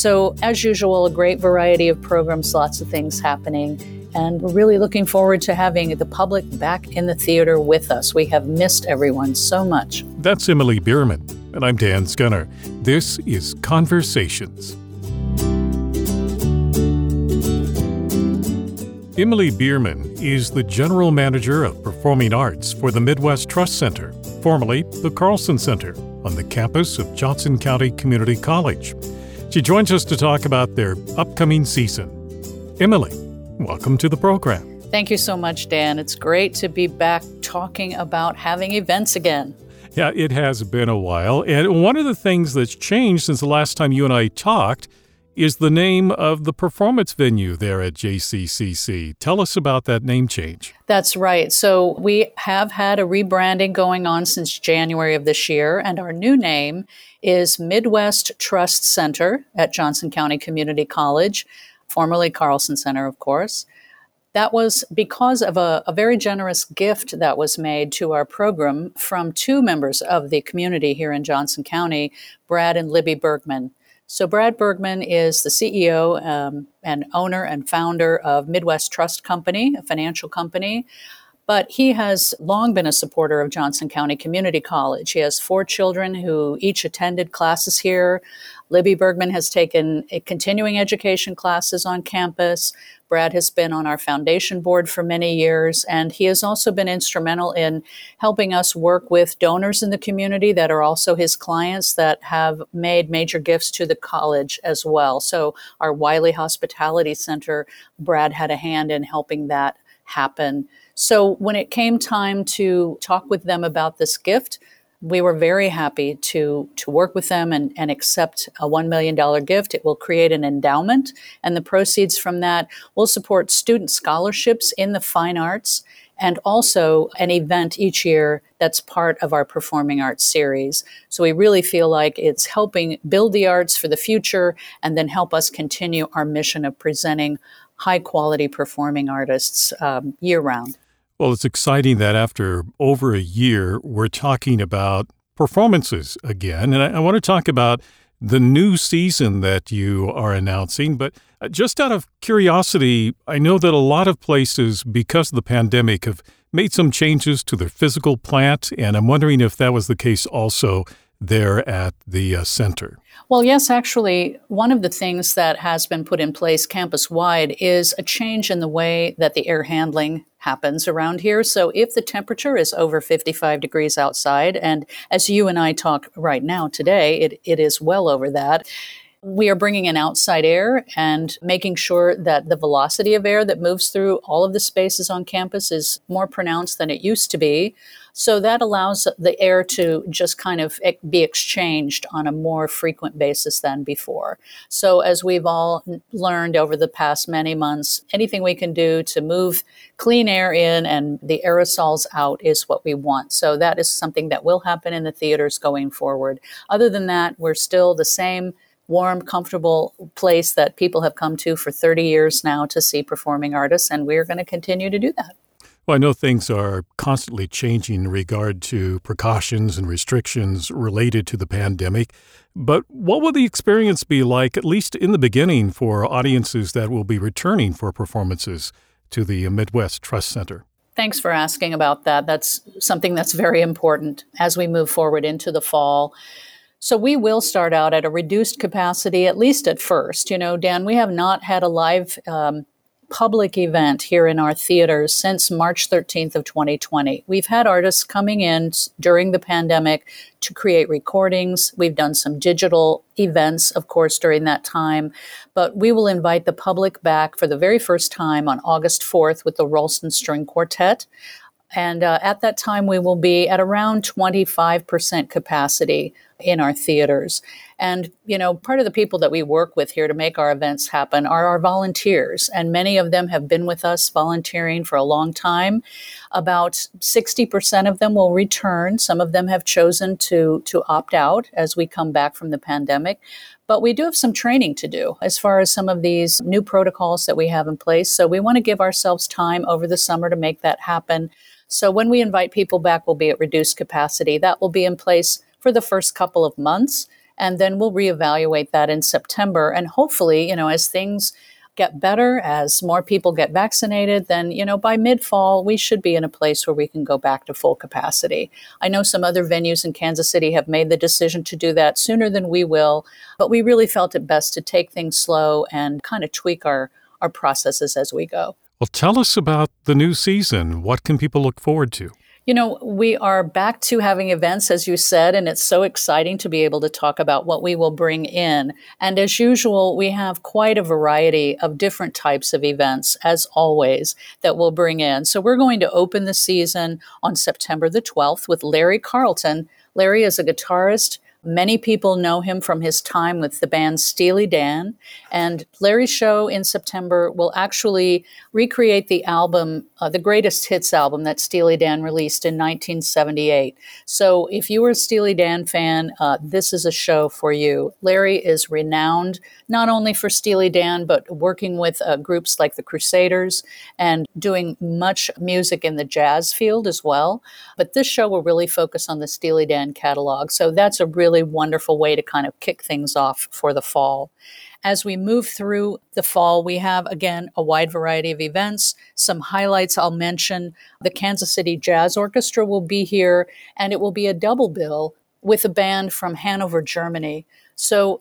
So as usual, a great variety of programs, lots of things happening. And we're really looking forward to having the public back in the theater with us. We have missed everyone so much. That's Emily Bierman, and I'm Dan Scunner. This is Conversations. Emily Bierman is the General Manager of Performing Arts for the Midwest Trust Center, formerly the Carlson Center, on the campus of Johnson County Community College. She joins us to talk about their upcoming season. Emily, welcome to the program. Thank you so much, Dan. It's great to be back talking about having events again. Yeah, it has been a while. And one of the things that's changed since the last time you and I talked is the name of the performance venue there at JCCC. Tell us about that name change. That's right. So we have had a rebranding going on since January of this year, and our new name is Midwest Trust Center at Johnson County Community College, formerly Carlson Center, of course. That was because of a very generous gift that was made to our program from two members of the community here in Johnson County, Brad and Libby Bergman. So Brad Bergman is the CEO and owner and founder of Midwest Trust Company, a financial company. But he has long been a supporter of Johnson County Community College. He has 4 children who each attended classes here. Libby Bergman has taken continuing education classes on campus. Brad has been on our foundation board for many years, and he has also been instrumental in helping us work with donors in the community that are also his clients that have made major gifts to the college as well. So our Wiley Hospitality Center, Brad had a hand in helping that happen. So when it came time to talk with them about this gift, we were very happy to work with them and accept a $1 million gift. It will create an endowment, and the proceeds from that will support student scholarships in the fine arts and also an event each year that's part of our performing arts series. So we really feel like it's helping build the arts for the future and then help us continue our mission of presenting high-quality performing artists year-round. Well, it's exciting that after over a year, we're talking about performances again. And I want to talk about the new season that you are announcing. But just out of curiosity, I know that a lot of places, because of the pandemic, have made some changes to their physical plant. And I'm wondering if that was the case also there at the center. Well, yes, actually, one of the things that has been put in place campus-wide is a change in the way that the air handling happens around here. So if the temperature is over 55 degrees outside, and as you and I talk right now today, it is well over that, we are bringing in outside air and making sure that the velocity of air that moves through all of the spaces on campus is more pronounced than it used to be. So that allows the air to just kind of be exchanged on a more frequent basis than before. So as we've all learned over the past many months, anything we can do to move clean air in and the aerosols out is what we want. So that is something that will happen in the theaters going forward. Other than that, we're still the same warm, comfortable place that people have come to for 30 years now to see performing artists, and we're going to continue to do that. Well, I know things are constantly changing in regard to precautions and restrictions related to the pandemic, but what will the experience be like, at least in the beginning, for audiences that will be returning for performances to the Midwest Trust Center? Thanks for asking about that. That's something that's very important as we move forward into the fall. So we will start out at a reduced capacity, at least at first. You know, Dan, we have not had a live public event here in our theaters since March 13th of 2020. We've had artists coming in during the pandemic to create recordings. We've done some digital events, of course, during that time. But we will invite the public back for the very first time on August 4th with the Ralston String Quartet. And at that time, we will be at around 25% capacity in our theaters. And, you know, part of the people that we work with here to make our events happen are our volunteers. And many of them have been with us volunteering for a long time. About 60% of them will return. Some of them have chosen to opt out as we come back from the pandemic. But we do have some training to do as far as some of these new protocols that we have in place. So we want to give ourselves time over the summer to make that happen. So when we invite people back, we'll be at reduced capacity. That will be in place for the first couple of months. And then we'll reevaluate that in September. And hopefully, as things get better, as more people get vaccinated, then, by mid-fall, we should be in a place where we can go back to full capacity. I know some other venues in Kansas City have made the decision to do that sooner than we will, but we really felt it best to take things slow and kind of tweak our processes as we go. Well, tell us about the new season. What can people look forward to? We are back to having events, as you said, and it's so exciting to be able to talk about what we will bring in. And as usual, we have quite a variety of different types of events, as always, that we'll bring in. So we're going to open the season on September the 12th with Larry Carlton. Larry is a guitarist. Many people know him from his time with the band Steely Dan. And Larry's show in September will actually recreate the album, the greatest hits album that Steely Dan released in 1978. So if you were a Steely Dan fan, this is a show for you. Larry is renowned not only for Steely Dan, but working with groups like the Crusaders and doing much music in the jazz field as well. But this show will really focus on the Steely Dan catalog. So that's a really wonderful way to kind of kick things off for the fall. As we move through the fall, we have, again, a wide variety of events. Some highlights I'll mention. The Kansas City Jazz Orchestra will be here, and it will be a double bill with a band from Hanover, Germany. So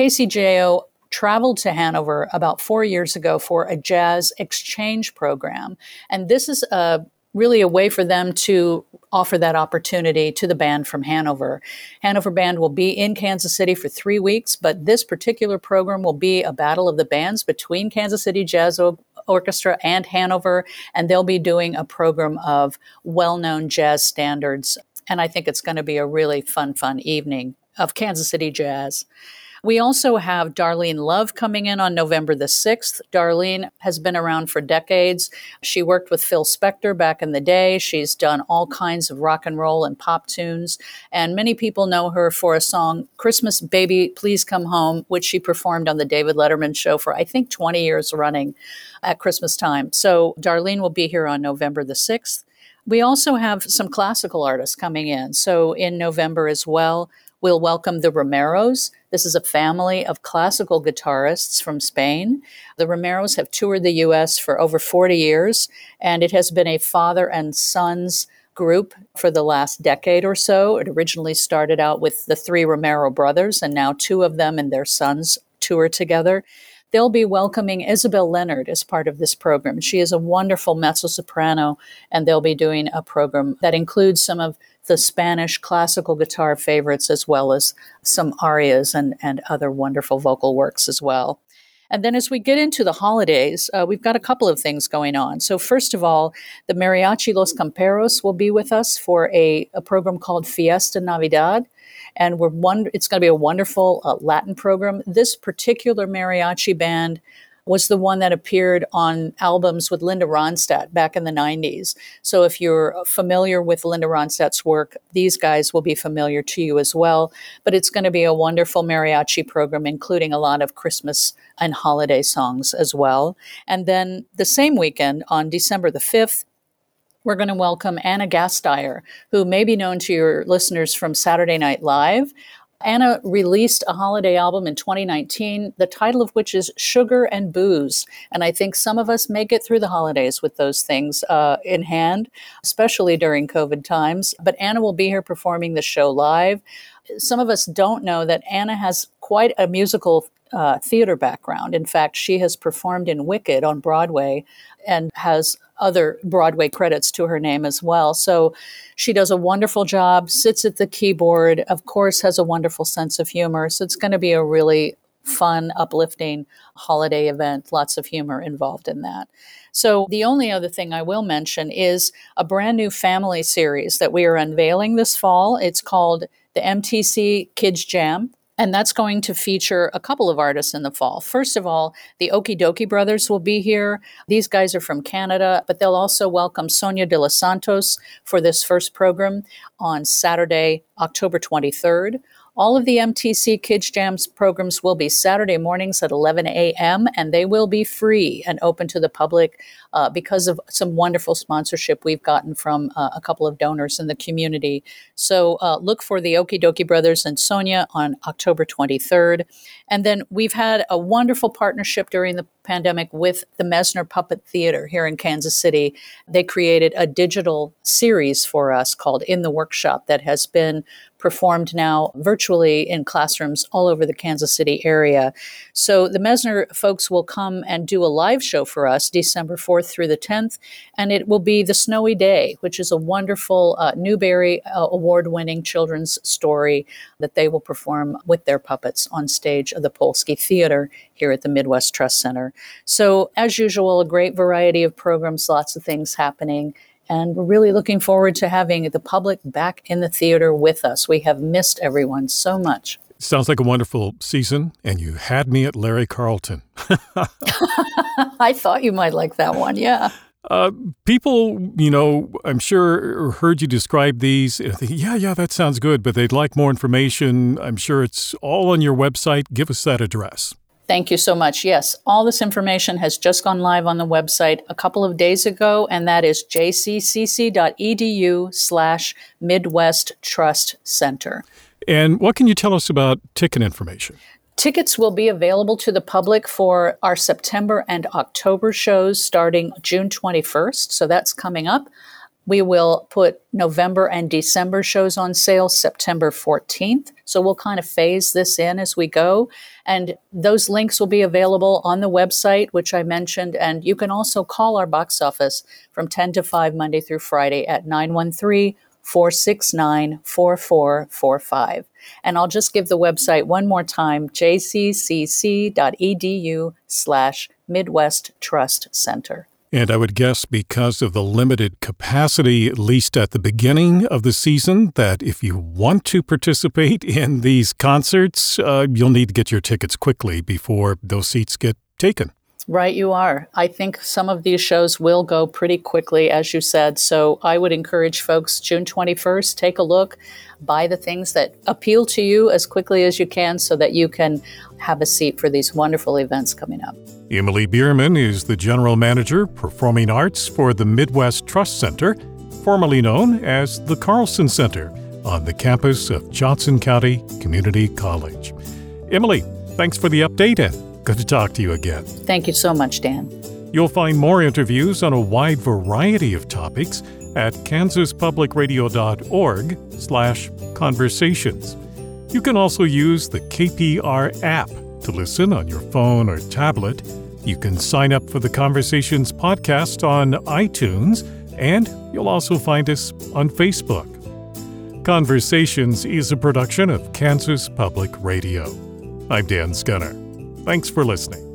KCJO traveled to Hanover about 4 years ago for a jazz exchange program. And this is really a way for them to offer that opportunity to the band from Hanover. Hanover Band will be in Kansas City for 3 weeks, but this particular program will be a battle of the bands between Kansas City Jazz Orchestra and Hanover, and they'll be doing a program of well-known jazz standards. And I think it's going to be a really fun evening of Kansas City jazz. We also have Darlene Love coming in on November the 6th. Darlene has been around for decades. She worked with Phil Spector back in the day. She's done all kinds of rock and roll and pop tunes. And many people know her for a song, Christmas Baby, Please Come Home, which she performed on the David Letterman show for, I think, 20 years running at Christmas time. So Darlene will be here on November the 6th. We also have some classical artists coming in. So in November as well, we'll welcome the Romeros. This is a family of classical guitarists from Spain. The Romeros have toured the U.S. for over 40 years, and it has been a father and sons group for the last decade or so. It originally started out with the three Romero brothers, and now two of them and their sons tour together. They'll be welcoming Isabel Leonard as part of this program. She is a wonderful mezzo-soprano, and they'll be doing a program that includes some of the Spanish classical guitar favorites, as well as some arias and other wonderful vocal works as well. And then as we get into the holidays, we've got a couple of things going on. So first of all, the Mariachi Los Camperos will be with us for a program called Fiesta Navidad. And it's going to be a wonderful Latin program. This particular mariachi band was the one that appeared on albums with Linda Ronstadt back in the 90s. So if you're familiar with Linda Ronstadt's work, these guys will be familiar to you as well. But it's going to be a wonderful mariachi program, including a lot of Christmas and holiday songs as well. And then the same weekend, on December the 5th, we're going to welcome Anna Gasteyer, who may be known to your listeners from Saturday Night Live. Anna released a holiday album in 2019, the title of which is Sugar and Booze. And I think some of us may get through the holidays with those things in hand, especially during COVID times. But Anna will be here performing the show live. Some of us don't know that Anna has quite a musical theater background. In fact, she has performed in Wicked on Broadway and has other Broadway credits to her name as well. So she does a wonderful job, sits at the keyboard, of course, has a wonderful sense of humor. So it's going to be a really fun, uplifting holiday event, lots of humor involved in that. So the only other thing I will mention is a brand new family series that we are unveiling this fall. It's called the MTC Kids Jam. And that's going to feature a couple of artists in the fall. First of all, the Okie Dokie Brothers will be here. These guys are from Canada, but they'll also welcome Sonia de los Santos for this first program on Saturday, October 23rd. All of the MTC Kids Jams programs will be Saturday mornings at 11 a.m., and they will be free and open to the public because of some wonderful sponsorship we've gotten from a couple of donors in the community. So look for the Okie Dokie Brothers and Sonia on October 23rd. And then we've had a wonderful partnership during the pandemic with the Messner Puppet Theater here in Kansas City. They created a digital series for us called In the Workshop that has been performed now virtually in classrooms all over the Kansas City area. So the Messner folks will come and do a live show for us December 4th through the 10th, and it will be The Snowy Day, which is a wonderful Newbery award-winning children's story that they will perform with their puppets on stage of the Polsky Theater here at the Midwest Trust Center. So as usual, a great variety of programs, lots of things happening. And we're really looking forward to having the public back in the theater with us. We have missed everyone so much. Sounds like a wonderful season, and you had me at Larry Carlton. I thought you might like that one, yeah. People, I'm sure heard you describe these. Think, yeah, that sounds good, but they'd like more information. I'm sure it's all on your website. Give us that address. Thank you so much. Yes, all this information has just gone live on the website a couple of days ago, and that is jccc.edu/Midwest Trust Center. And what can you tell us about ticket information? Tickets will be available to the public for our September and October shows starting June 21st, so that's coming up. We will put November and December shows on sale September 14th. So we'll kind of phase this in as we go. And those links will be available on the website, which I mentioned. And you can also call our box office from 10 to 5 Monday through Friday at 913-469-4445. And I'll just give the website one more time, jccc.edu/Midwest Trust Center. And I would guess because of the limited capacity, at least at the beginning of the season, that if you want to participate in these concerts, you'll need to get your tickets quickly before those seats get taken. Right, you are. I think some of these shows will go pretty quickly, as you said. So I would encourage folks, June 21st, take a look, buy the things that appeal to you as quickly as you can so that you can have a seat for these wonderful events coming up. Emily Bierman is the General Manager, Performing Arts for the Midwest Trust Center, formerly known as the Carlson Center, on the campus of Johnson County Community College. Emily, thanks for the update and good to talk to you again. Thank you so much, Dan. You'll find more interviews on a wide variety of topics at kansaspublicradio.org/conversations. You can also use the KPR app to listen on your phone or tablet. You can sign up for the Conversations podcast on iTunes, and you'll also find us on Facebook. Conversations is a production of Kansas Public Radio. I'm Dan Scunner. Thanks for listening.